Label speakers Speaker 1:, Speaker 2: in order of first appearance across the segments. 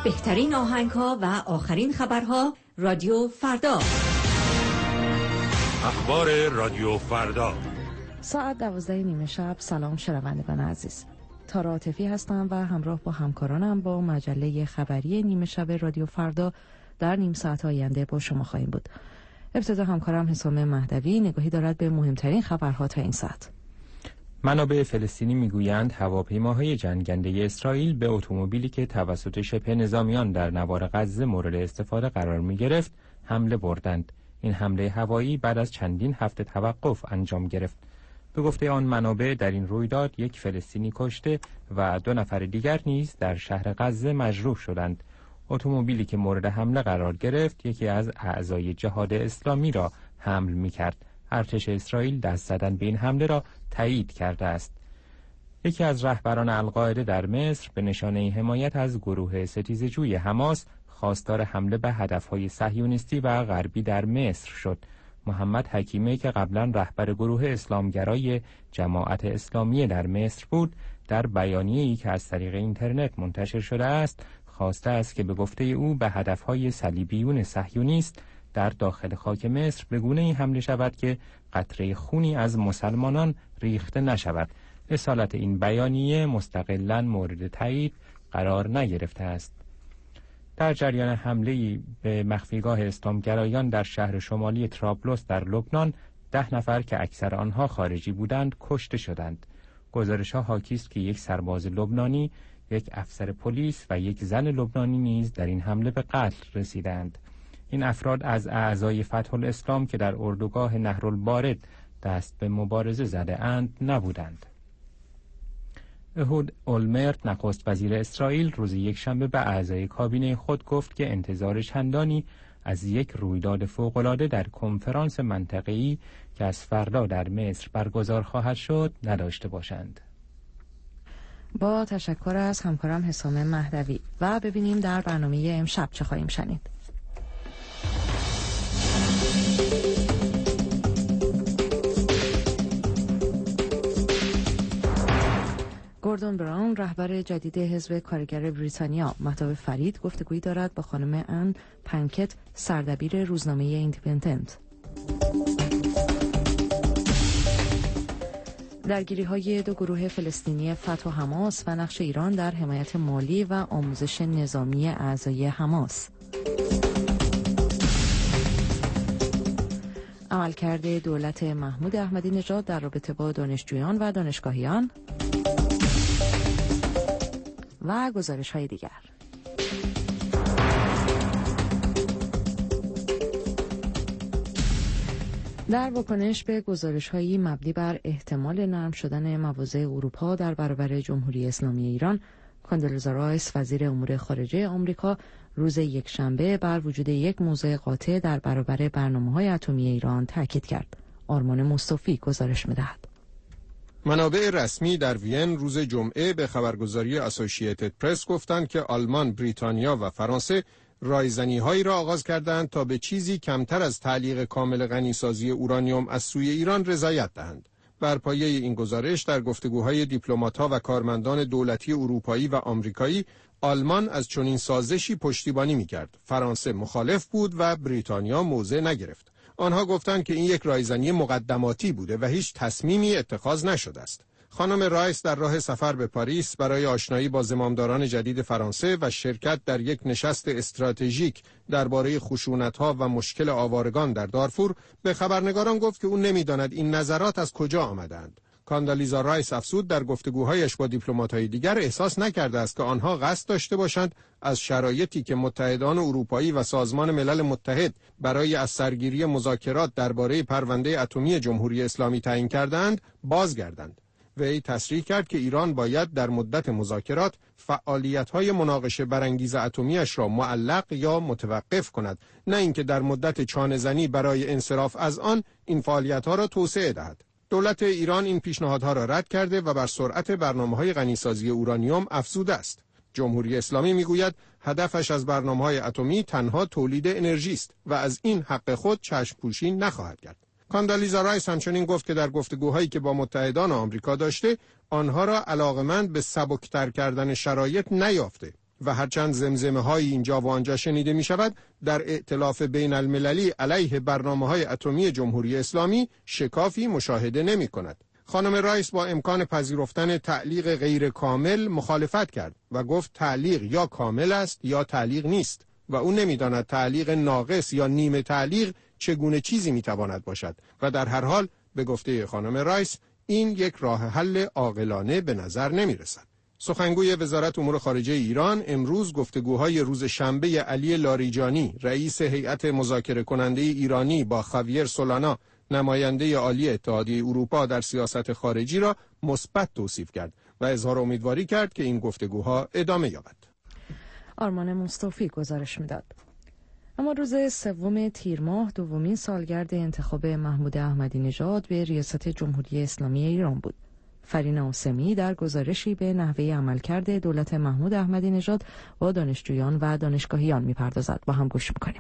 Speaker 1: بهترین آهنگ‌ها و آخرین خبرها رادیو فردا.
Speaker 2: اخبار رادیو فردا
Speaker 3: ساعت 12:30 شب. سلام شنوندگان عزیز، تارا عاطفی هستم و همراه با همکارانم با مجله خبری نیمه شب رادیو فردا در نیم ساعت آینده با شما خواهیم بود. ابتدا همکارم حسام مهدوی نگاهی دارد به مهمترین خبرها تا این ساعت.
Speaker 4: منابع فلسطینی میگویند هواپیماهای جنگنده اسرائیل به اتومبیلی که توسط شبه نظامیان در نوار غزه مورد استفاده قرار می‌گرفت حمله بردند. این حمله هوایی بعد از چندین هفته توقف انجام گرفت. به گفته آن منابع در این رویداد یک فلسطینی کشته و 2 نفر دیگر نیز در شهر غزه مجروح شدند. اتومبیلی که مورد حمله قرار گرفت یکی از اعضای جهاد اسلامی را حمل می‌کرد. ارتش اسرائیل دست زدن به این حمله را تایید کرده است. یکی از رهبران القاعده در مصر به نشانه حمایت از گروه ستیزجوی حماس خواستار حمله به هدفهای صهیونیستی و غربی در مصر شد. محمد حکیمی که قبلا رهبر گروه اسلامگرای جماعت اسلامی در مصر بود، در بیانیه‌ای که از طریق اینترنت منتشر شده است خواسته است که به گفته او به هدفهای صلیبیون صهیونیست در داخل خاک مصر به گونه‌ای حمله شود که قطره خونی از مسلمانان ریخته نشود. اصالت این بیانیه مستقلاً مورد تایید قرار نگرفته است. در جریان حمله‌ای به مخفیگاه اسلامگرایان در شهر شمالی طرابلس در لبنان 10 نفر که اکثر آنها خارجی بودند کشته شدند. گزارش‌ها حاکی است که یک سرباز لبنانی، یک افسر پلیس و یک زن لبنانی نیز در این حمله به قتل رسیدند. این افراد از اعضای فتح الاسلام که در اردوگاه نهرالبارد دست به مبارزه زده اند نبودند. اهود اولمرت نخست وزیر اسرائیل روز یکشنبه به اعضای کابینه خود گفت که انتظار چندانی از یک رویداد فوق‌العاده در کنفرانس منطقه‌ای که از فردا در مصر برگزار خواهد شد نداشته باشند.
Speaker 3: با تشکر از همکارم حسام مهدوی و ببینیم در برنامه امشب چه خواهیم شنید. گوردون براون رهبر جدید حزب کارگر بریتانیا مهتاب فرید گفتگویی دارد با خانم ان پنکت سردبیر روزنامه ایندیپندنت. درگیری‌های 2 گروه فلسطینی فتح و حماس و نقش ایران در حمایت مالی و آموزش نظامی اعضای حماس. عملکرد دولت محمود احمدی نژاد در رابطه با دانشجویان و دانشگاهیان و گزارش‌های دیگر. در واکنش به گزارش‌هایی مبنی بر احتمال نرم شدن مواضع اروپا در برابر جمهوری اسلامی ایران، کاندلیزا رایس وزیر امور خارجه آمریکا روز یکشنبه بر وجود یک موضع قاطع در برابر برنامه‌های اتمی ایران تاکید کرد. آرمان مصطفی گزارش می‌دهد.
Speaker 5: منابع رسمی در وین روز جمعه به خبرگزاری اسوسییتد پرس گفتند که آلمان، بریتانیا و فرانسه رایزنی‌هایی را آغاز کردند تا به چیزی کمتر از تعلیق کامل غنیسازی اورانیوم از سوی ایران رضایت دهند. بر پایه این گزارش در گفتگوهای دیپلمات‌ها و کارمندان دولتی اروپایی و آمریکایی، آلمان از چنین سازشی پشتیبانی می‌کرد. فرانسه مخالف بود و بریتانیا موضع نگرفت. آنها گفتند که این یک رایزنی مقدماتی بوده و هیچ تصمیمی اتخاذ نشده است. خانم رایس در راه سفر به پاریس برای آشنایی با زمامداران جدید فرانسه و شرکت در یک نشست استراتژیک درباره خشونت‌ها و مشکل آوارگان در دارفور به خبرنگاران گفت که او نمی‌داند این نظرات از کجا آمدند. کاندلیزا رایس افزود در گفتگوهایش با دیپلمات‌های دیگر احساس نکرده است که آنها قصد داشته باشند از شرایطی که متحدان اروپایی و سازمان ملل متحد برای از سرگیری مذاکرات درباره پرونده اتمی جمهوری اسلامی تعیین کردند بازگردند. وی تصریح کرد که ایران باید در مدت مذاکرات فعالیت‌های مناقشه برانگیز اتمی‌اش را معلق یا متوقف کند، نه اینکه در مدت چانه‌زنی برای انصراف از آن این فعالیت‌ها را توسعه دهد. دولت ایران این پیشنهادها را رد کرده و بر سرعت برنامه‌های غنیسازی اورانیوم افزوده است. جمهوری اسلامی میگوید هدفش از برنامه‌های اتمی تنها تولید انرژی است و از این حق خود چشم پوشی نخواهد کرد. کاندلیزا رایس همچنین گفت که در گفتگوهایی که با متحدان آمریکا داشته، آنها را علاقمند به سبکتر کردن شرایط نیافته. و هرچند زمزمه‌های اینجا و آنجا شنیده می‌شود، در ائتلاف بین المللی علیه برنامه‌های اتمی جمهوری اسلامی شکافی مشاهده نمی‌کند. خانم رایس با امکان پذیرفتن تعلیق غیر کامل مخالفت کرد و گفت تعلیق یا کامل است یا تعلیق نیست و او نمی‌داند تعلیق ناقص یا نیمه تعلیق چگونه چیزی می‌تواند باشد و در هر حال به گفته خانم رایس این یک راه حل عاقلانه به نظر نمی‌رسد. سخنگوی وزارت امور خارجه ایران امروز گفتگوهای روز شنبه علی لاریجانی رئیس هیئت مذاکره کننده ایرانی با خاویر سولانا نماینده عالی اتحادیه اروپا در سیاست خارجی را مثبت توصیف کرد و اظهار امیدواری کرد که این گفتگوها ادامه یابد.
Speaker 3: آرمان مصطفی گزارش میداد. اما روز 3 تیر ماه دومین سالگرد انتخاب محمود احمدی نژاد به ریاست جمهوری اسلامی ایران بود. فرینا حسمی در گزارشی به نحوه عملکرد دولت محمود احمدی نژاد با دانشجویان و دانشگاهیان می‌پردازد. با هم گوش می‌کنیم.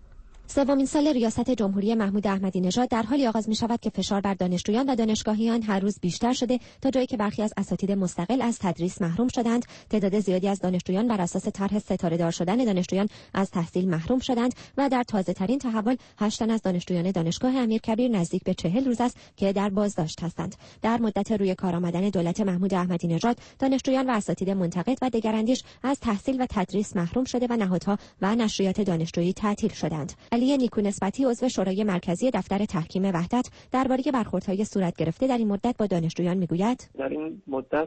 Speaker 6: سومین سال ریاست جمهوری محمود احمدی نژاد در حالی آغاز می شود که فشار بر دانشجویان و دانشگاهیان هر روز بیشتر شده تا جایی که برخی از اساتید مستقل از تدریس محروم شدند، تعداد زیادی از دانشجویان بر اساس طرح ستاره‌دار شدن دانشجویان از تحصیل محروم شدند و در تازه‌ترین تحول 8 تن از دانشجویان دانشگاه امیرکبیر نزدیک به 40 روز است که در بازداشت هستند. در مدت روی کار آمدن دولت محمود احمدی نژاد، دانشجویان و اساتید منتقد و دگراندیش از تحصیل و تدریس محروم شده و نهادها و نشریات دانشجویی تعطیل شدند. علی نیکونسبتی عضو شورای مرکزی دفتر تحکیم وحدت درباره برخوردهای صورت گرفته در این مدت با دانشجویان میگوید:
Speaker 7: در این مدت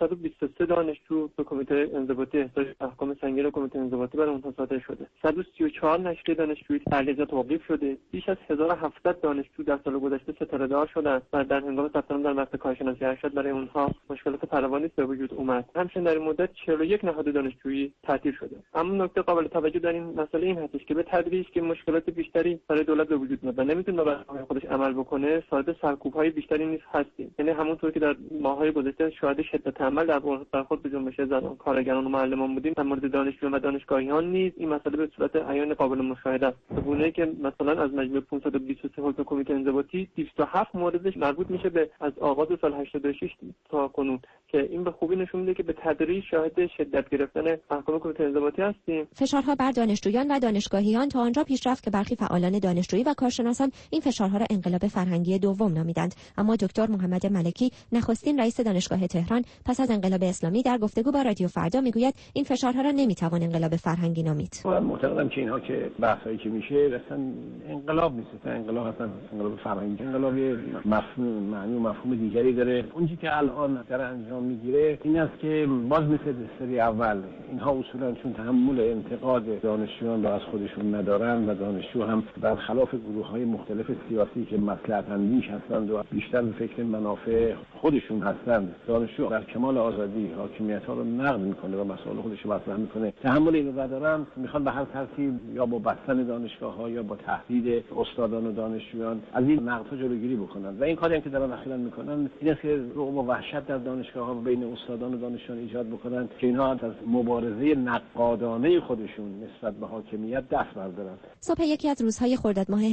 Speaker 7: 523 دانشجو به کمیته انضباطی احضار احکام سنگین کمیته انضباطی برای اونها صادر شده. 134 نشریه دانشجویی تعلیقات توقیف شده. بیش از 1700 دانشجو در سال گذشته ستاره‌دار شدند و در هنگام ثبت نام در مقطع کارشناسی ارشد برای اونها مشکلات فراوانی به وجود اومد. همچنین در این مدت 41 نهاد دانشجویی تعطیل شده. اما نکته قابل توجه در این مسئله این هستش که به تدریج که مشکلات بیشتری برای دولت به وجود میاد و نمیتونه برای خودش عمل بکنه، شاهد سرکوب‌های بیشتری نیز هستیم. یعنی همونطور که در ماه‌های گذشته شاهد شدت عمل در برخورد به جنبش زنان، کارگران و معلمان بودیم، در مورد دانشجویان و دانشگاهیان نیز این مسئله به صورت عیان قابل مشاهده است. به گونه‌ای که مثلا از مجموع 523 حکم کمیته انضباطی 207 موردش مربوط میشه به از آغاز سال 86 تا کنون که این به خوبی نشون میده که به تدریج شاهد شدت گرفتن احکام کمیته انضباطی هستیم.
Speaker 6: فشارها بر دانشجویان و دانشگاهیان تا آنجا پیش رفت که برخی فعالان دانشجویی و کارشناسان این فشارها را انقلاب فرهنگی دوم نامیدند، اما دکتر محمد ملکی نخستین رئیس دانشگاه تهران پس از انقلاب اسلامی در گفتگو با رادیو فردا میگوید این فشارها را نمیتوان انقلاب فرهنگی نامید.
Speaker 8: من معتقدم که اینها که بحثایی که میشه اصلا انقلاب نیست، انقلاب اصلا انقلاب فرهنگی، انقلاب مفهوم معنی و مفهوم دیگری داره. اونچه که الان در انجام میگیره این است که باز مثل سری اول اینها اصولا چون تحمل انتقاد دانشجویان را از خودشون ندارن و دانشجو هم برخلاف گروه‌های مختلف سیاسی که مصلحت اندیش هستند و بیشتر به فکر منافع خودشون هستند، دانشجو در کمال آزادی حاکمیت‌ها رو نقد میکنه و مسائل خودش رو مطرح میکنه. تحمل اینو ندارن، میخوان به هر ترتیب یا با بستن دانشگاه‌ها یا با تهدید استادان و دانشجویان از این نقدها جلوگیری بکنن و این کاری هم که دارن اخیراً میکنن این است که رعب و وحشت در دانشگاه‌ها و بین استادان و دانشجویان ایجاد بکنن که اینها از مبارزه نقادانه خودشون نسبت به حاکمیت دست بردارن.
Speaker 6: صبح یکی از روزهای خرداد ماه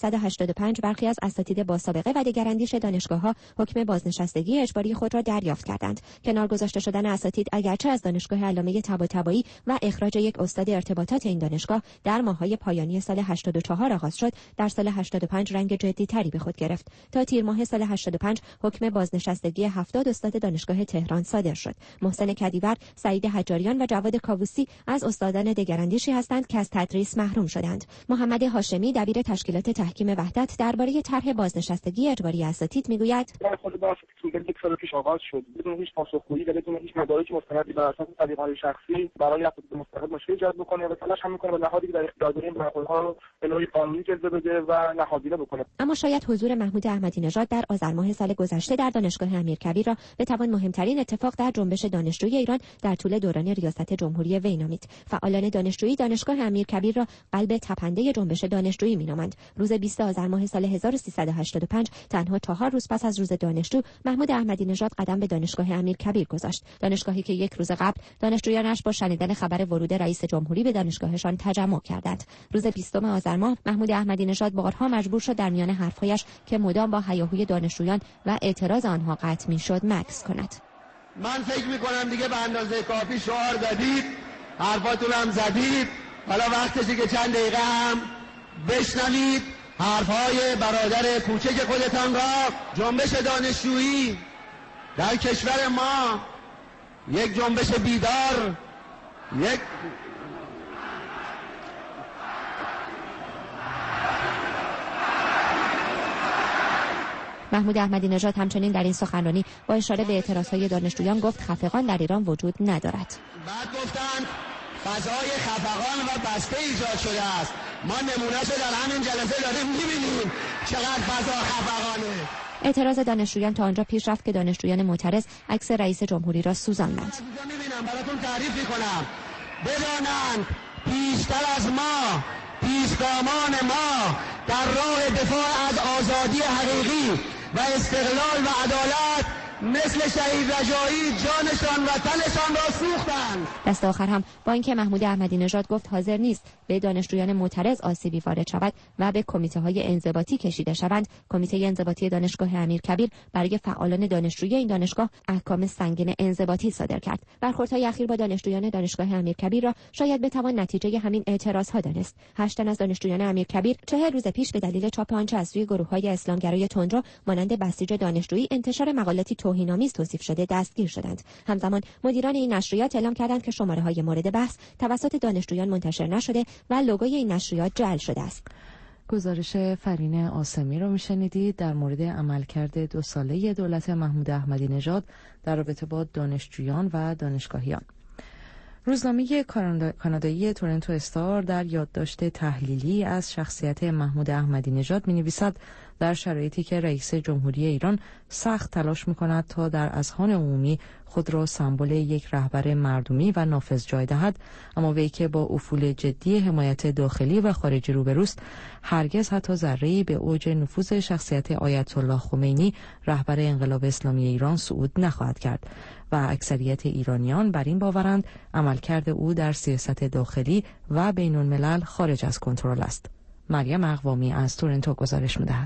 Speaker 6: 1385 برخی از اساتید با سابقه و دگراندیش دانشگاه‌ها حکم بازنشستگی اجباری خود را دریافت کردند. کنار گذاشته شدن اساتید اگرچه از دانشگاه علامه طباطبایی و اخراج یک استاد ارتباطات این دانشگاه در ماه‌های پایانی سال 84 آغاز شد، در سال 85 رنگ جدی‌تری به خود گرفت. تا تیر ماه سال 85 حکم بازنشستگی 70 استاد دانشگاه تهران صادر شد. محسن کدیور، سعید حجاریان و جواد کاووسی از استادان دگراندیشی هستند که از تدریس محروم شدند. محمد هاشمی دبیر تشکیلات تحکیم وحدت درباره طرح بازنشستگی اجباری اساتید میگوید:
Speaker 9: در خود بحث که یک سال پیش آغاز شد بدون هیچ پاسخگویی و بدون هیچ مدارک مستندی بر اساس سلیقه‌های شخصی برای اساتید مستقل مشکل ایجاد بکنه و تلاش هم می‌کنه با نهادی که در اختیار داره این برخوردها رو به نوعی قانونی جلوه بده و نهادینه بکنه.
Speaker 6: اما شاید حضور محمود احمدی نژاد در آذر ماه سال گذشته در دانشگاه امیرکبیر را بتوان مهمترین اتفاق در جنبش دانشجویی ایران در طول دوران ریاست جمهوری وی نامید. فعالان دانشجویی دانشگاه امیرکبیر را قلب تپنده جنبش دانشجویی می‌نامند. روز 20 آذر ماه سال 1385 تنها 4 روز پس از روز دانشجو، محمود احمدی نژاد قدم به دانشگاه امیرکبیر گذاشت. دانشگاهی که یک روز قبل دانشجویانش با شنیدن خبر ورود رئیس جمهوری به دانشگاهشان تجمع کردند. روز 20 آذر ماه محمود احمدی نژاد بارها مجبور شد در میان حرف‌هایش که مدام با هیاهوی دانشجویان و اعتراض آنها قطع می‌شد مکث کند.
Speaker 10: من فکر می‌کنم دیگه به اندازه کافی شعار دادید، حرفاتون هم زدید، حالا وقتشه که چند دقیقه هم بشنوید حرفهای برادر کوچک خودتان را. جنبش دانشجویی در کشور ما یک جنبش بیدار، یک
Speaker 6: محمود احمدی نژاد همچنین در این سخنرانی با اشاره به اعتراضهای دانشجویان گفت خفقان در ایران وجود ندارد.
Speaker 10: بعد گفتند فضای خفقان و بسته ایجاد شده است. ما نمونه‌شو در همین جلسه داریم می‌بینیم چقدر فضا خفقانه.
Speaker 6: اعتراض دانشجویان تا آنجا پیش رفت که دانشجویان معترض عکس رئیس جمهوری را سوزاندند.
Speaker 10: می‌بینم براتون تعریف می‌کنم. بدانند پیشتر از ما، پیشگامان ما در راه دفاع از آزادی حقیقی و استقلال و عدالت مثل شهید رجایی جانشان و تنشان را سوختند.
Speaker 6: دست آخر هم با اینکه محمود احمدی نژاد گفت حاضر نیست به دانشجویان معترض آسیبی وارد شود و به کمیته‌های انضباطی کشیده شوند، کمیته انضباطی دانشگاه امیرکبیر برای فعالان دانشجویی این دانشگاه احکام سنگین انضباطی صادر کرد. برخوردهای اخیر با دانشجویان دانشگاه امیرکبیر را شاید بتوان نتیجه همین اعتراضها دانست. 8 تن از دانشجویان امیرکبیر 40 روز پیش به دلیل چاپ آنچه از سوی گروه‌های اسلامگرای تندرو مانند بسیج دانشجویی انتشار مقالاتی توهین‌آمیز توصیف شده دستگیر شدند. همزمان مدیران این نشریات اعلام کردند که شماره‌های مورد بحث توسط دانشجویان منتشر نشده و لوگوی این نشریات جعل شده است.
Speaker 3: گزارش فرین آسمی رو میشنیدید در مورد عملکرد 2 ساله دولت محمود احمدی نژاد در رابطه با دانشجویان و دانشگاهیان. روزنامه کانادایی تورنتو استار در یادداشت تحلیلی از شخصیت محمود احمدی نژاد می‌نویسد در شرایطی که رئیس جمهوری ایران سخت تلاش می‌کند تا در اذهان عمومی خود را سمبل یک رهبر مردمی و نافذ جای دهد، اما وی که با افول جدی حمایت داخلی و خارجی روبروست، هرگز حتی ذره‌ای به اوج نفوذ شخصیت آیت الله خمینی رهبر انقلاب اسلامی ایران صعود نخواهد کرد و اکثریت ایرانیان بر این باورند عملکرد او در سیاست داخلی و بین الملل خارج از کنترل است. مریم اقوامی از تورنتو گزارش می‌دهد.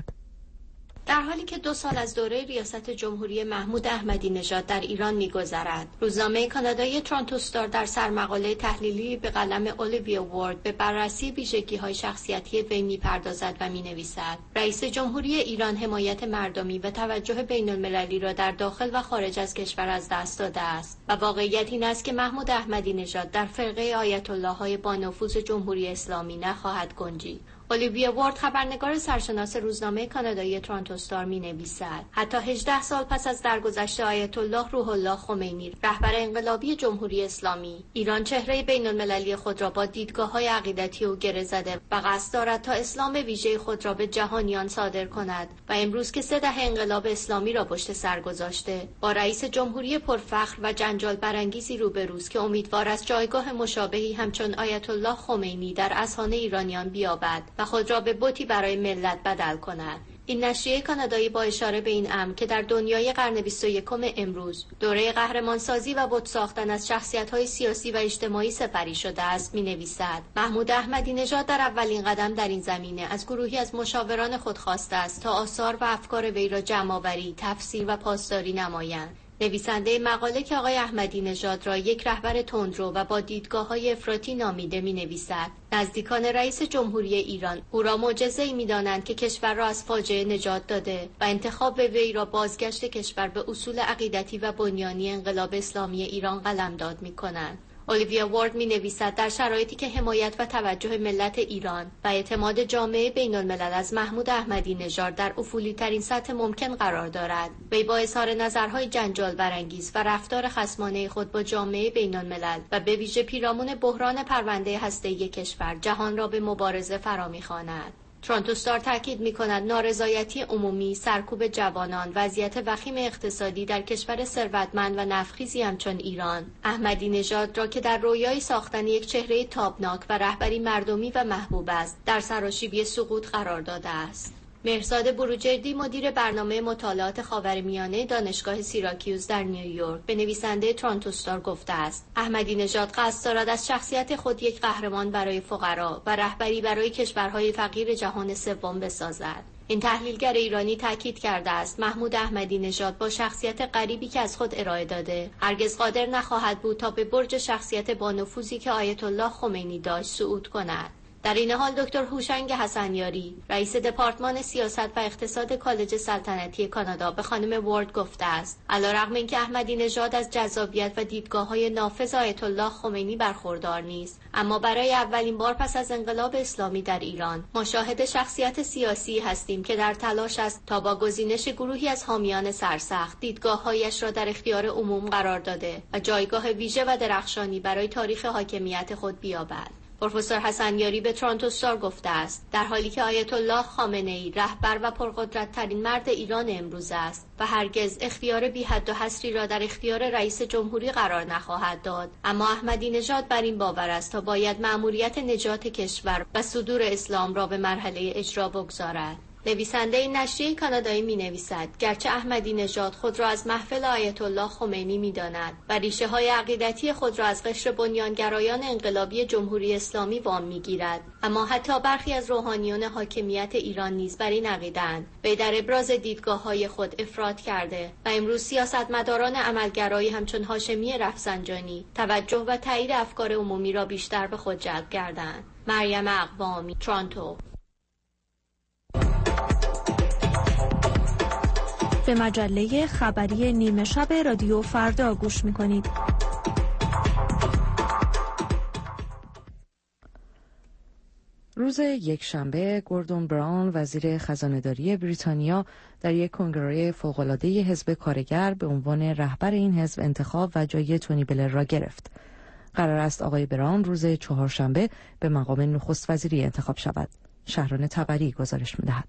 Speaker 11: در حالی که 2 سال از دوره ریاست جمهوری محمود احمدی نژاد در ایران می‌گذرد، روزنامه کانادایی تورنتو استار در سرمقاله تحلیلی به قلم اولیویا وارد به بررسی ویژگی‌های شخصیتی وی می‌پردازد و می‌نویسد: رئیس جمهوری ایران حمایت مردمی و توجه بین‌المللی را در داخل و خارج از کشور از دست داده است و واقعیت این است که محمود احمدی نژاد در فرقه آیت الله‌های با نفوذ جمهوری اسلامی نخواهد گنجید. اولیویا وارد خبرنگار سرشناس روزنامه کانادایی تورنتو استار می‌نویسد: حتی 18 سال پس از درگذشت آیت الله روح الله خمینی رهبر انقلابی جمهوری اسلامی، ایران چهره بین‌المللی خود را با دیدگاه‌های عقیدتی او گره زده و قصد دارد تا اسلام ویژه خود را به جهانیان صادر کند و امروز که 3 دهه انقلاب اسلامی را پشت سر گذاشته، با رئیس جمهوری پرفخر و جنجال برانگیزی روبروست که امیدوار است جایگاه مشابهی همچون آیت الله خمینی در اذهان ایرانیان بیابد و خود را به بتی برای ملت بدل کند. این نشریه کانادایی با اشاره به این امر که در دنیای قرن 21 امروز دوره قهرمانسازی و بت ساختن از شخصیت‌های سیاسی و اجتماعی سپری شده است، می‌نویسد: محمود احمدی نژاد در اولین قدم در این زمینه از گروهی از مشاوران خود خواسته است تا آثار و افکار وی را جمع‌آوری، تفسیر و پاسداری نمایند. نویسنده مقاله که آقای احمدی نژاد را یک رهبر تندرو و با دیدگاه‌های افراطی نامیده می‌نویسد: نزدیکان رئیس جمهوری ایران او را معجزه‌ای می‌دانند که کشور را از فاجعه نجات داده و انتخاب وی را بازگشت کشور به اصول عقیدتی و بنیانی انقلاب اسلامی ایران قلمداد می‌کنند. اولیویا وارد می‌نویسد: در شرایطی که حمایت و توجه ملت ایران و اعتماد جامعه بین‌الملل از محمود احمدی نژاد در افولی‌ترین سطح ممکن قرار دارد، وی با اظهار نظرهای جنجال برانگیز و رفتار خصمانه خود با جامعه بین‌الملل و به ویژه پیرامون بحران پرونده هسته‌ای کشور جهان را به مبارزه فرا می‌خواند. تورنتو استار تاکید می‌کند نارضایتی عمومی، سرکوب جوانان، وضعیت وخیم اقتصادی در کشور ثروتمند و نفخیزی همچون ایران، احمدی نژاد را که در رویای ساختن یک چهره تابناک و رهبری مردمی و محبوب است، در سراشیبی سقوط قرار داده است. مهرزاد بروجردی مدیر برنامه مطالعات خاورمیانه دانشگاه سیراکیوز در نیویورک به نویسنده تورنتو استار گفته است: احمدی نژاد قصد دارد از شخصیت خود یک قهرمان برای فقرا و رهبری برای کشورهای فقیر جهان سوم بسازد. این تحلیلگر ایرانی تاکید کرده است محمود احمدی نژاد با شخصیت غریبی که از خود ارائه داده هرگز قادر نخواهد بود تا به برج شخصیت با نفوذی که آیت الله خمینی داشت صعود کند. در این حال دکتر هوشنگ حسنیاری رئیس دپارتمان سیاست و اقتصاد کالج سلطنتی کانادا به خانم وارد گفته است علیرغم اینکه احمدی نژاد از جذابیت و دیدگاه‌های نافذ آیت الله خمینی برخوردار نیست، اما برای اولین بار پس از انقلاب اسلامی در ایران ما شاهد شخصیت سیاسی هستیم که در تلاش است تا با گزینش گروهی از حامیان سرسخت دیدگاه‌هایش را در اختیار عموم قرار داده و جایگاه ویژه و درخشانی برای تاریخ حاکمیت خود بیابد. پروفسور حسنیاری به تورنتو استار گفته است در حالی که آیت الله خامنه‌ای رهبر و پرقدرت ترین مرد ایران امروز است و هرگز اختیار بی حد و حصری را در اختیار رئیس جمهوری قرار نخواهد داد، اما احمدی نژاد بر این باور است تا باید مأموریت نجات کشور و صدور اسلام را به مرحله اجرا بگذارد. نویسنده نشریه کانادایی می‌نویسد گرچه احمدی نژاد خود را از محفل آیت الله خمینی می‌داند و ریشه‌های عقیدتی خود را از قشر بنیانگرایان انقلابی جمهوری اسلامی وام می‌گیرد، اما حتی برخی از روحانیون حاکمیت ایران نیز بر این عقیده‌اند وی در ابراز دیدگاه‌های خود افراط کرده و امروز سیاستمداران عملگرایی همچون هاشمی رفسنجانی توجه و تایید افکار عمومی را بیشتر به خود جلب کردند. مریم اقوامی، تورنتو.
Speaker 12: به مجله خبری نیمه شب رادیو فردا گوش می‌کنید.
Speaker 3: روز یکشنبه گوردون براون وزیر خزانه‌داری بریتانیا در یک کنگره فوق‌العاده حزب کارگر به عنوان رهبر این حزب انتخاب و جای تونی بلر را گرفت. قرار است آقای براون روز چهارشنبه به مقام نخست وزیری انتخاب شود. شهران تبری گزارش می‌دهد.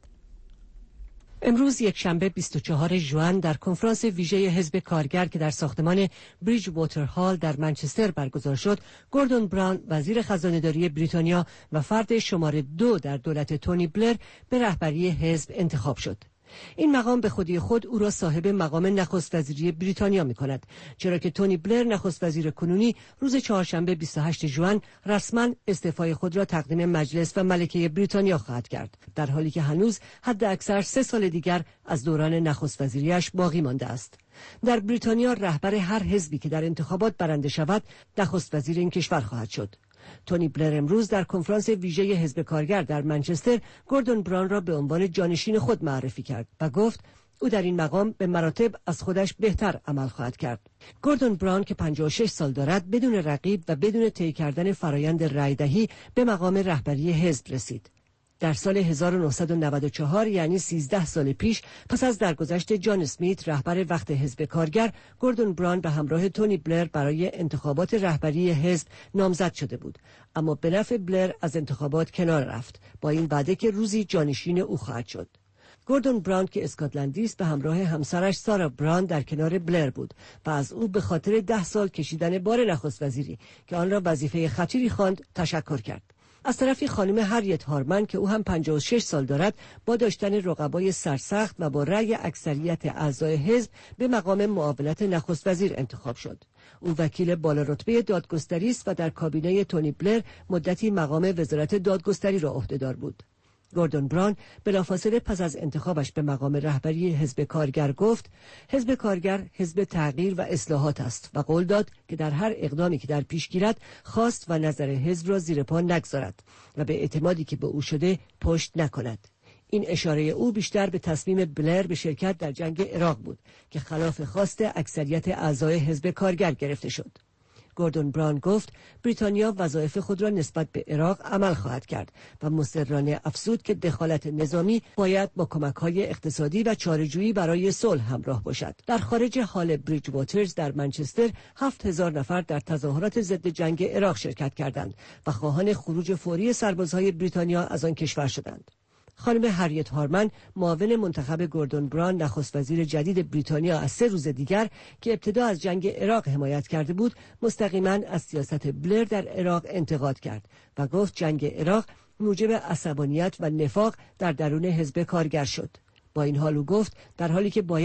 Speaker 13: امروز یکشنبه 24 ژوئن در کنفرانس ویژه حزب کارگر که در ساختمان بریج واتر هال در منچستر برگزار شد، گوردون براون وزیر خزانه‌داری بریتانیا و فرد شماره 2 در دولت تونی بلر به رهبری حزب انتخاب شد. این مقام به خودی خود او را صاحب مقام نخست وزیری بریتانیا می‌کند، چرا که تونی بلر نخست وزیر کنونی روز چهارشنبه 28 ژوئن رسما استعفای خود را تقدیم مجلس و ملکه بریتانیا خواهد کرد، در حالی که هنوز حد اکثر 3 سال دیگر از دوران نخست وزیریش باقی مانده است. در بریتانیا رهبر هر حزبی که در انتخابات برنده شود نخست وزیر این کشور خواهد شد. تونی بلر امروز در کنفرانس ویژه حزب کارگر در منچستر گوردون براون را به عنوان جانشین خود معرفی کرد و گفت او در این مقام به مراتب از خودش بهتر عمل خواهد کرد. گوردون براون که 56 سال دارد بدون رقیب و بدون طی کردن فرایند رأی‌دهی به مقام رهبری حزب رسید. در سال 1994 یعنی 13 سال پیش پس از درگذشت جان اسمیت رهبر وقت حزب کارگر، گوردون براون به همراه تونی بلر برای انتخابات رهبری حزب نامزد شده بود، اما به نفع بلر از انتخابات کنار رفت با این وعده که روزی جانشین او خواهد شد. گوردون براون که اسکاتلندی است به همراه همسرش سارا براون در کنار بلر بود و از او به خاطر 10 سال کشیدن بار نخست وزیری که آن را وظیفه خطیری خواند تشکر کرد. از طرفی خانم هریت هارمن که او هم 56 سال دارد با داشتن رقبای سرسخت و با رأی اکثریت اعضای حزب به مقام معاونت نخست وزیر انتخاب شد. او وکیل بالارتبه دادگستری است و در کابینه تونی بلر مدتی مقام وزارت دادگستری را عهدهدار بود. گوردون براون بلافاصله پس از انتخابش به مقام رهبری حزب کارگر گفت حزب کارگر حزب تغییر و اصلاحات است و قول داد که در هر اقدامی که در پیش گیرد خواست و نظر حزب را زیر پا نگذارد و به اعتمادی که به او شده پشت نکند. این اشاره او بیشتر به تصمیم بلر به شرکت در جنگ عراق بود که خلاف خواست اکثریت اعضای حزب کارگر گرفته شد. گوردون براون گفت بریتانیا وظایف خود را نسبت به عراق عمل خواهد کرد و مصرانه افزود که دخالت نظامی باید با کمک‌های اقتصادی و چاره‌جویی برای صلح همراه باشد. در خارج هال بریج واترز در منچستر 7000 نفر در تظاهرات ضد جنگ عراق شرکت کردند و خواهان خروج فوری سربازهای بریتانیا از آن کشور شدند. خانم هریت هارمن معاون منتخب گوردون براون نخست وزیر جدید بریتانیا از 3 روز دیگر که ابتدا از جنگ عراق حمایت کرده بود مستقیما از سیاست بلر در عراق انتقاد کرد و گفت جنگ عراق موجب عصبانیت و نفاق در درون حزب کارگر شد. با این حال او گفت در حالی که باید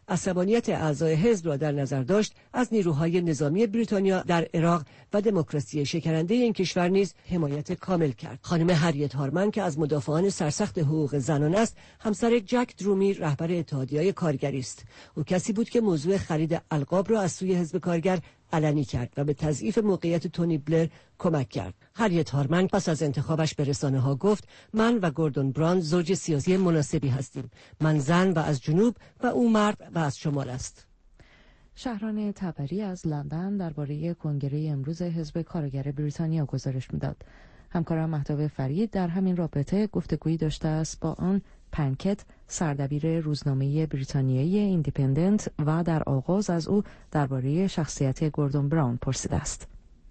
Speaker 13: عصبانیت اعضای حزب را در نظر داشت، از نیروهای نظامی بریتانیا در عراق و دموکراسی شکننده این کشور نیز حمایت کامل کرد. خانم هریت هارمن که از مدافعان سرسخت حقوق زنان است، همسر جک درومی رهبر اتحادیه‌های کارگری است. او کسی بود که موضوع خرید القاب را از سوی حزب کارگر علنی کرد و به تضعیف موقعیت تونی بلر کمک کرد. هریت هارمن پس از انتخابش به رسانه‌ها گفت: من و گوردون براون زوج سیاسی مناسبی هستیم. من زن و از جنوب و او مرد و از شمال است.
Speaker 3: شهران تبری از لندن درباره کنگره امروز حزب کارگر بریتانیا گزارش می‌داد. همکارم مهتاب فرید در همین رابطه گفتگویی داشته است با آن پنکت، سردبیر روزنامه بریتانیایی ایندیپندنت، و در آغاز از او درباره شخصیت گوردون براون پرسیده است.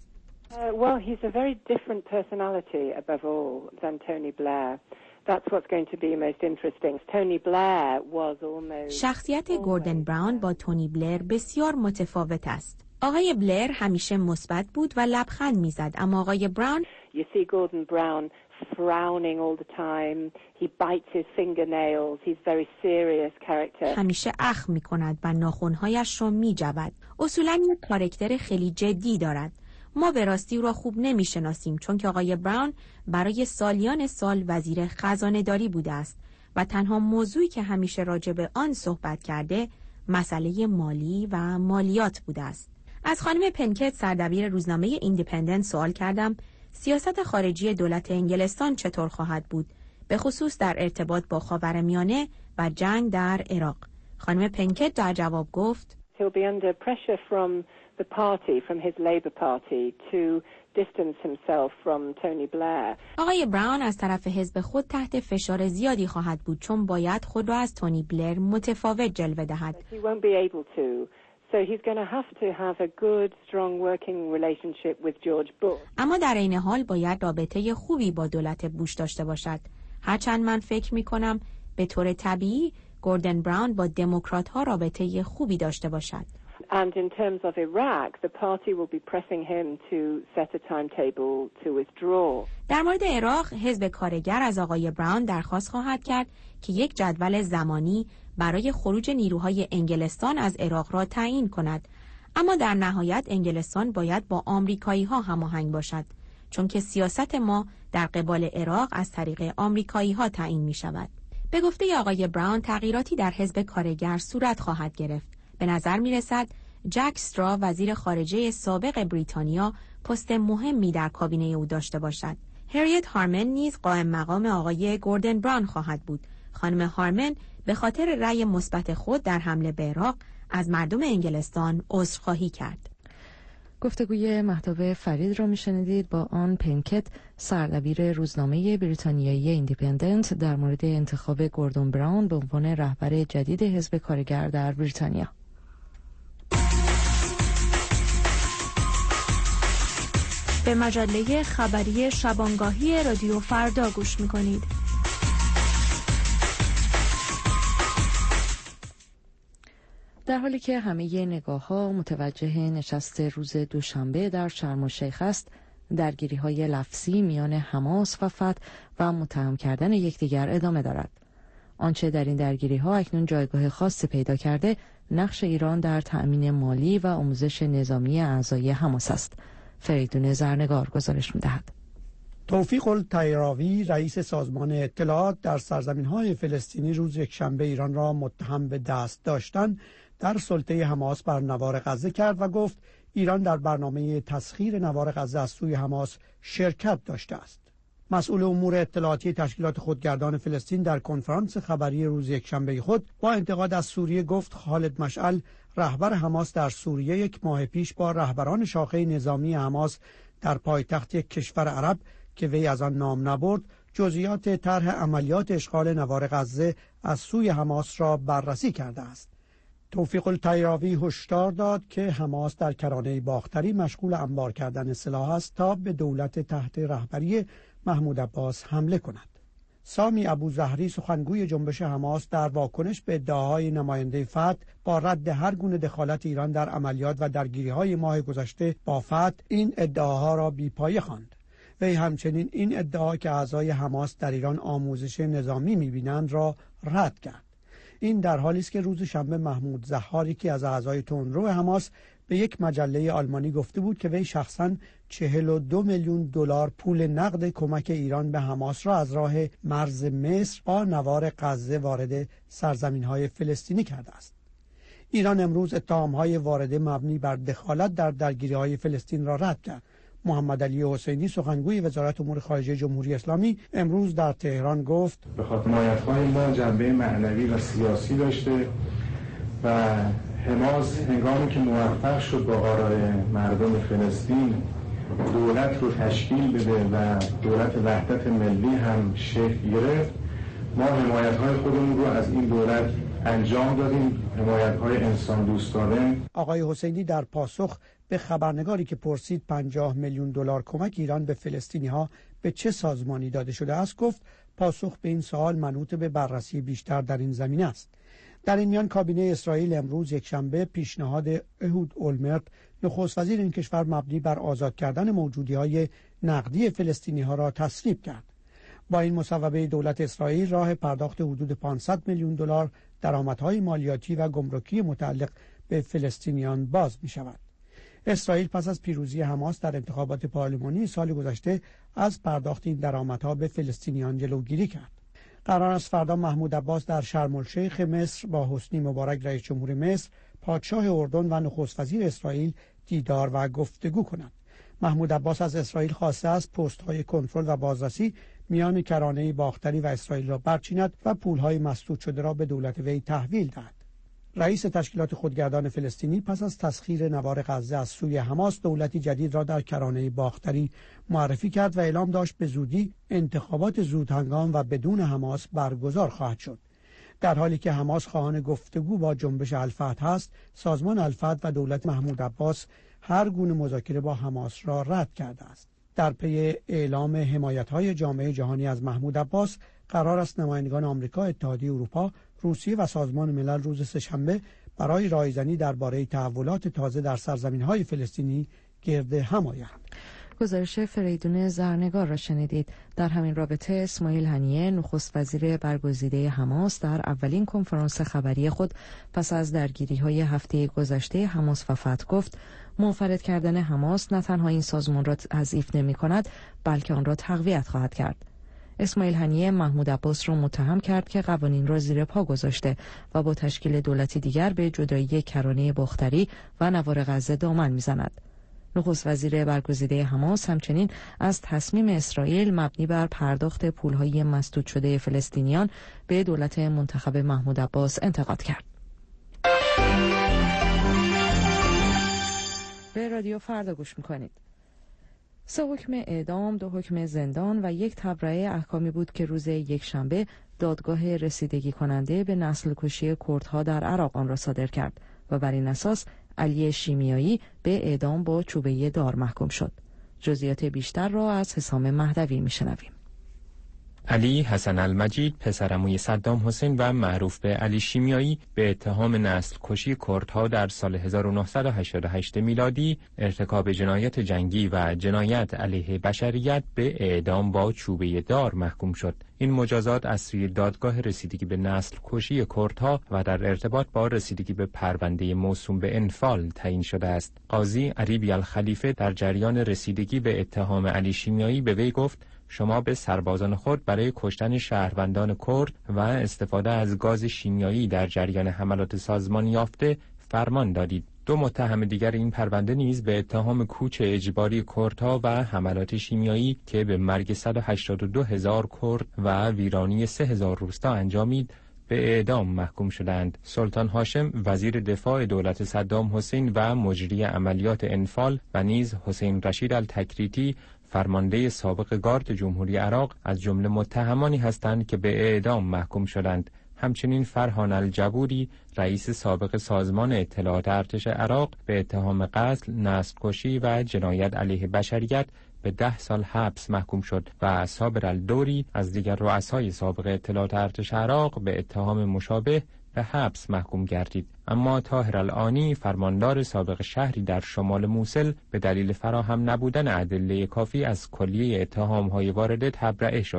Speaker 14: Well, he's a very different personality above all than Tony Blair. That's what's going to be most interesting. Tony Blair was almost
Speaker 15: شخصیت گوردون براون با تونی بلر بسیار متفاوت است. آقای بلر همیشه مثبت بود و لبخند میزد، اما آقای براون
Speaker 14: You see Gordon Brown frowning all the time. He bites his fingernails. He's very serious character.
Speaker 15: همیشه اخم می‌کند و ناخن‌هایش را می‌جود. اصولاً یک کاراکتر خیلی جدی دارد. ما به راستی او را خوب نمی‌شناسیم چون که آقای براون برای سالیان سال وزیر خزانه‌داری بوده است و تنها موضوعی که همیشه راجع به آن صحبت کرده مسئله مالی و مالیات بوده است. از خانم پنکت، سردبیر روزنامه ایندیپندنت، سوال کردم سیاست خارجی دولت انگلستان چطور خواهد بود، به خصوص در ارتباط با خاورمیانه و جنگ در عراق. خانم پنکت در جواب گفت
Speaker 14: He'll be under pressure from the party, from his Labour Party, to distance himself from Tony Blair.
Speaker 15: آقای براون از طرف حزب خود تحت فشار زیادی خواهد بود چون باید خود را از تونی بلر متفاوت جلوه دهد.
Speaker 14: He won't be able to. So he's going to have a good, strong working relationship with George Bush.
Speaker 15: اما در این حال باید رابطه خوبی با دولت بوش داشته باشد. هرچند من فکر می کنم به طور طبیعی گوردون براون با دموکرات‌ها رابطه خوبی داشته باشد.
Speaker 14: And in terms of Iraq, the party will be pressing him to set a timetable to withdraw.
Speaker 15: در مورد عراق، حزب کارگر از آقای براون درخواست خواهد کرد که یک جدول زمانی برای خروج نیروهای انگلستان از عراق را تعیین کند. اما در نهایت انگلستان باید با آمریکایی‌ها هماهنگ باشد، چون که سیاست ما در قبال عراق از طریق آمریکایی‌ها تعیین می‌شود. به گفته آقای براون تغییراتی در حزب کارگر صورت خواهد گرفت. به نظر می‌رسد جک استرا، وزیر خارجه سابق بریتانیا، پست مهمی در کابینه او داشته باشد. هریت هارمن نیز قائم مقام آقای گوردون براون خواهد بود. خانم هارمن به خاطر رأی مثبت خود در حمله به عراق از مردم انگلستان عذرخواهی کرد.
Speaker 3: گفتگوی مهتاب فرید را میشنیدید با آن پنکت، سردبیر روزنامه بریتانیایی ایندیپندنت، در مورد انتخاب گوردون براون به عنوان رهبر جدید حزب کارگر در بریتانیا.
Speaker 12: به مجله خبری شبانگاهی رادیو فردا گوش میکنید.
Speaker 3: در حالی که همه نگاه‌ها متوجه نشست روز دوشنبه در شرم الشیخ است، درگیری‌های لفظی میان حماس و فتح و متهم کردن یکدیگر ادامه دارد. آنچه در این درگیری‌ها اکنون جایگاه خاصی پیدا کرده، نقش ایران در تأمین مالی و آموزش نظامی اعضای حماس است. فریدون زرنگار گزارش می‌دهد.
Speaker 16: توفیق الطیراوی، رئیس سازمان اطلاعات، در سرزمین‌های فلسطینی روز یکشنبه ایران را متهم به دست داشتن در سلطه حماس بر نوار غزه کرد و گفت ایران در برنامه تسخیر نوار غزه از سوی حماس شرکت داشته است. مسئول امور اطلاعاتی تشکیلات خودگردان فلسطین در کنفرانس خبری روز یکشنبه خود با انتقاد از سوریه گفت خالد مشعل، رهبر حماس در سوریه، 1 ماه پیش با رهبران شاخه نظامی حماس در پایتخت یک کشور عرب که وی از آن نام نبرد، جزئیات طرح عملیات اشغال نوار غزه از سوی حماس را بررسی کرده است. توفیق الطیراوی هشدار داد که حماس در کرانه باختری مشغول انبار کردن سلاح است تا به دولت تحت رهبری محمود عباس حمله کند. سامی ابوزهری، سخنگوی جنبش حماس، در واکنش به ادعاهای نماینده فتح با رد هر گونه دخالت ایران در عملیات و درگیری‌های ماه گذشته با فتح، این ادعاها را بی‌پایه خواند. وی همچنین این ادعا که اعضای حماس در ایران آموزش نظامی می‌بینند را رد کرد. این در حالی است که روز شنبه محمود ظهار، یکی از اعضای تندرو حماس، به یک مجله آلمانی گفته بود که وی شخصاً 42 میلیون دلار پول نقد کمک ایران به حماس را از راه مرز مصر با نوار غزه وارد سرزمین‌های فلسطینی کرده است. ایران امروز اتهام‌های وارده مبنی بر دخالت در درگیری‌های فلسطین را رد کرد. محمد علی حسینی، سخنگوی وزارت امور خارجه جمهوری اسلامی، امروز در تهران گفت:
Speaker 17: به خاطر حمایت‌های ما جنبه معنوی و سیاسی داشته و حماس هنگامی که موفق شد با آرای مردم فلسطین دولت رو تشکیل بده و دولت وحدت ملی هم شکل گرفت، ما حمایت‌های خودمون رو از این دولت انجام دادیم، حمایت‌های انسان دوستانه.
Speaker 16: آقای حسینی در پاسخ به خبرنگاری که پرسید 50 میلیون دلار کمک ایران به فلسطینی‌ها به چه سازمانی داده شده است، گفت پاسخ به این سوال منوط به بررسی بیشتر در این زمینه است. در این میان کابینه اسرائیل امروز یکشنبه پیشنهاد اهود اولمرت، نخست وزیر این کشور، مبنی بر آزاد کردن موجودی‌های نقدی فلسطینی‌ها را تصویب کرد. با این مصوبه دولت اسرائیل راه پرداخت حدود 500 میلیون دلار درآمدهای مالیاتی و گمرکی متعلق به فلسطینیان باز می‌شود. اسرائیل پس از پیروزی حماس در انتخابات پارلمانی سال گذشته از پرداخت این درآمدها به فلسطینیان جلوگیری کرد. قرار است فردا محمود عباس در شرم الشیخ مصر با حسنی مبارک رئیس جمهور مصر، پادشاه اردن و نخست وزیر اسرائیل دیدار و گفتگو کند. محمود عباس از اسرائیل خواسته است پست‌های کنترل و بازرسی میان کرانه باختری و اسرائیل را برچیند و پول‌های مسدود شده را به دولت وی تحویل دهد. رئیس تشکیلات خودگردان فلسطینی پس از تسخیر نوار غزه از سوی حماس دولتی جدید را در کرانه باختری معرفی کرد و اعلام داشت به زودی انتخابات زودهنگام و بدون حماس برگزار خواهد شد. در حالی که حماس خواهان گفتگو با جنبش الفتح است، سازمان الفتح و دولت محمود عباس هر گونه مذاکره با حماس را رد کرده است. در پی اعلام حمایت‌های جامعه جهانی از محمود عباس، قرار است نمایندگان آمریکا، اتحادیه اروپا، روسیه و سازمان ملل روز سه‌شنبه برای رایزنی درباره تحولات تازه در سرزمین‌های فلسطینی گرد هم آیند.
Speaker 3: گزارش فریدون زرنگار را شنیدید. در همین رابطه اسماعیل هنیه، نخست وزیر برگزیده حماس، در اولین کنفرانس خبری خود پس از درگیری‌های هفته گذشته حماس و فتح گفت منفرد کردن حماس نه تنها این سازمان را تضعیف نمی‌کند، بلکه آن را تقویت خواهد کرد. اسماعیل هنیه محمود عباس را متهم کرد که قوانین را زیر پا گذاشته و با تشکیل دولتی دیگر به جدایی کرانه باختری و نوار غزه دامن می‌زند. نخست وزیر برگزیده حماس همچنین از تصمیم اسرائیل مبنی بر پرداخت پول‌های مسدود شده فلسطینیان به دولت منتخب محمود عباس انتقاد کرد. به رادیو فردا گوش می‌کنید. 3 حکم اعدام، 2 حکم زندان و 1 تبرئه احکامی بود که روز یکشنبه دادگاه رسیدگی کننده به نسل کشی کردها در عراق آن را صادر کرد و بر این اساس علی شیمیایی به اعدام با چوبه دار محکوم شد. جزئیات بیشتر را از حسام مهدوی میشنویم.
Speaker 4: علی حسن المجید، پسر عموی صدام حسین و معروف به علی شیمیایی، به اتهام نسل کشی کردها در سال 1988 میلادی، ارتکاب جنایت جنگی و جنایت علیه بشریت به اعدام با چوبه دار محکوم شد. این مجازات از سوی دادگاه رسیدگی به نسل کشی کردها و در ارتباط با رسیدگی به پرونده موسوم به انفال تعیین شده است. قاضی عریبی الخلیفه در جریان رسیدگی به اتهام علی شیمیایی به وی گفت: شما به سربازان خود برای کشتن شهروندان کرد و استفاده از گاز شیمیایی در جریان حملات سازمان یافته فرمان دادید. 2 متهم دیگر این پرونده نیز به اتهام کوچ اجباری کردها و حملات شیمیایی که به مرگ 182,000 کرد و ویرانی 3,000 روستا انجامید به اعدام محکوم شدند. سلطان هاشم، وزیر دفاع دولت صدام حسین و مجری عملیات انفال، و نیز حسین رشید التکریتی، فرمانده سابق گارد جمهوری عراق، از جمله متهمانی هستند که به اعدام محکوم شدند. همچنین فرهان الجبوری، رئیس سابق سازمان اطلاعات ارتش عراق، به اتهام قتل، نسل کشی و جنایت علیه بشریت به 10 سال حبس محکوم شد و صابر الدوری از دیگر رؤسای سابق اطلاعات ارتش عراق به اتهام مشابه به حبس محکوم گردید. اما طاهر العانی، فرماندار سابق شهری در شمال موصل، به دلیل فراهم نبودن ادله کافی از کلیه اتهام‌های وارده تبرئه شد.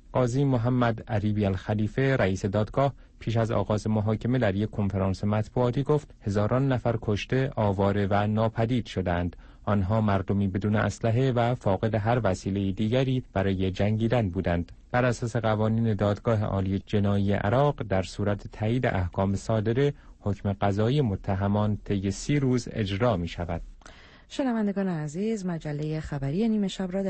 Speaker 4: قاضی محمد عریبی الخلیفه رئیس دادگاه پیش از آغاز محاکمه در یک کنفرانس مطبوعاتی گفت هزاران نفر کشته، آواره و ناپدید شدند. آنها مردمی بدون اسلحه و فاقد هر وسیله دیگری برای جنگیدن بودند. بر اساس قوانین دادگاه عالی جنایی عراق در صورت تایید احکام صادره، حکم قضایی متهمان طی 30 روز اجرا می شود.
Speaker 3: شنوندگان عزیز، مجله خبری نیمه شب را